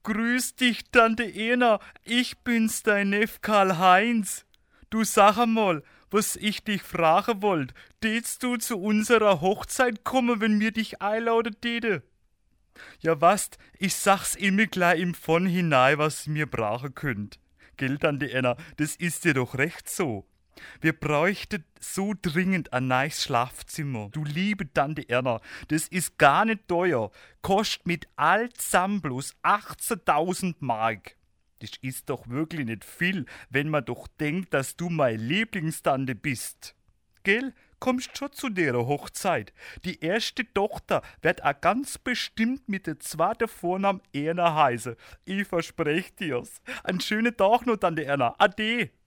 Grüß dich, Tante Erna, ich bin's, dein Neff Karl-Heinz. Du sag einmal, was ich dich fragen wollt. Tätst du zu unserer Hochzeit kommen, wenn mir dich einladen täte? Ja, was, ich sag's immer gleich im von hinein, was mir brauchen könnt. Gell, Tante Erna, das ist dir doch recht so. Wir bräuchten so dringend ein neues Schlafzimmer. Du liebe Tante Erna, das ist gar nicht teuer. Kostet mit all zusammen bloß 18.000 Mark. Das ist doch wirklich nicht viel, wenn man doch denkt, dass du meine Lieblingstante bist. Gell? Kommst schon zu der Hochzeit. Die erste Tochter wird auch ganz bestimmt mit der zweiten Vornamen Erna heißen. Ich versprech dir's. Einen schönen Tag noch, Tante Erna. Ade.